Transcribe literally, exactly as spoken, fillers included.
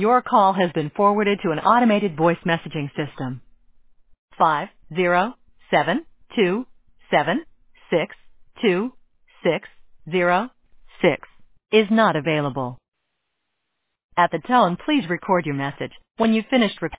Your call has been forwarded to an automated voice messaging system. Five zero seven two seven six two six zero six is not available. At the tone, please record your message. When you've finished recording,